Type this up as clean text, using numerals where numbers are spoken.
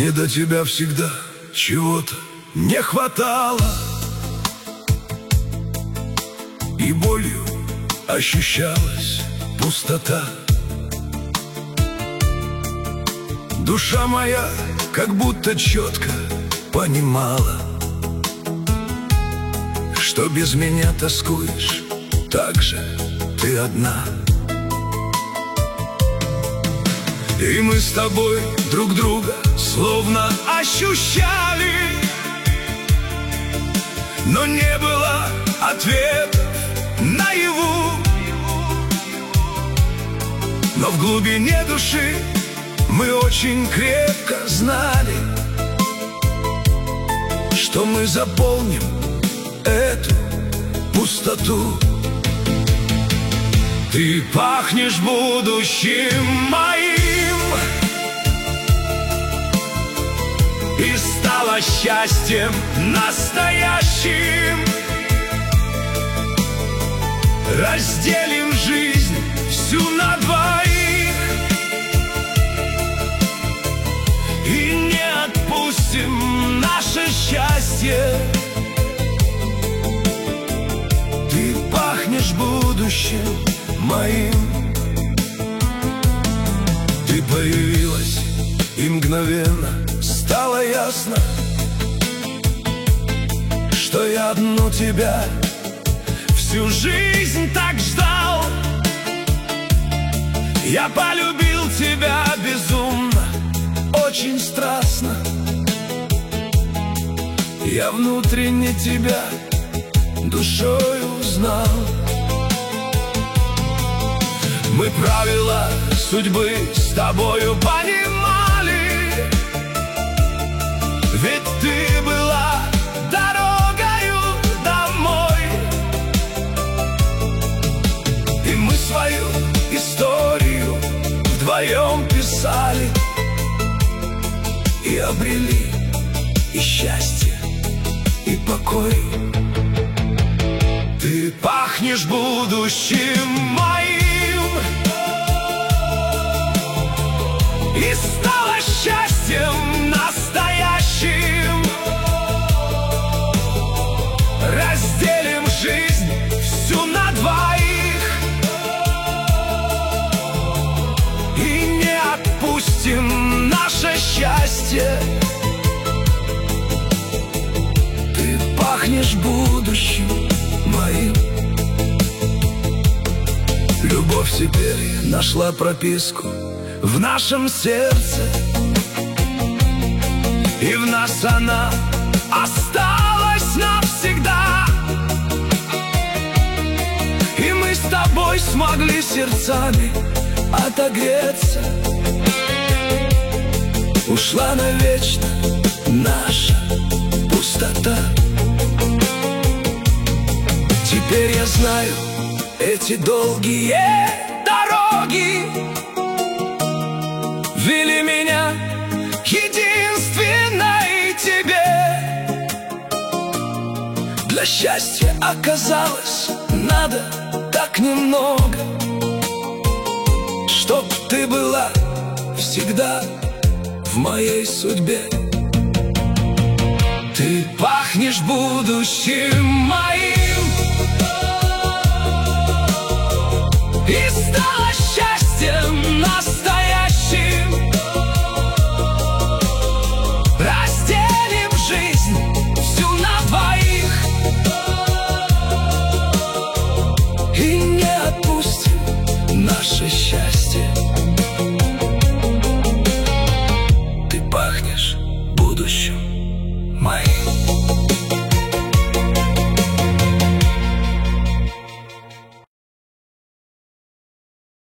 Мне до тебя всегда чего-то не хватало, и болью ощущалась пустота. Душа моя как будто четко понимала, что без меня тоскуешь, так же ты одна. И мы с тобой друг друга словно ощущали, но не было ответов наяву. Но в глубине души мы очень крепко знали, что мы заполним эту пустоту. Ты пахнешь будущим моим, и стало счастьем настоящим. Разделим жизнь всю на двоих и не отпустим наше счастье. Ты пахнешь будущим моим. Ты появилась, и мгновенно стало ясно, что я одну тебя всю жизнь так ждал. Я полюбил тебя безумно, очень страстно. Я внутренне тебя душой узнал. Мы правила судьбы с тобою понимали, ведь ты была дорогою домой. И мы свою историю вдвоем писали, и обрели и счастье, и покой. Ты пахнешь будущим моим, и стало счастьем настоящим. Разделим жизнь всю на двоих и не отпустим наше счастье. Ты пахнешь будущим моим. Любовь теперь нашла прописку в нашем сердце, и в нас она осталась навсегда. И мы с тобой смогли сердцами отогреться. Ушла навечно наша пустота. Теперь я знаю эти долгие дороги вели меня к единственной тебе. Для счастья оказалось надо так немного, чтоб ты была всегда в моей судьбе. Ты пахнешь будущим моим, и стало счастьем настоящим. Разделим жизнь всю на двоих и не отпустим наше счастье. Ты пахнешь будущим моим.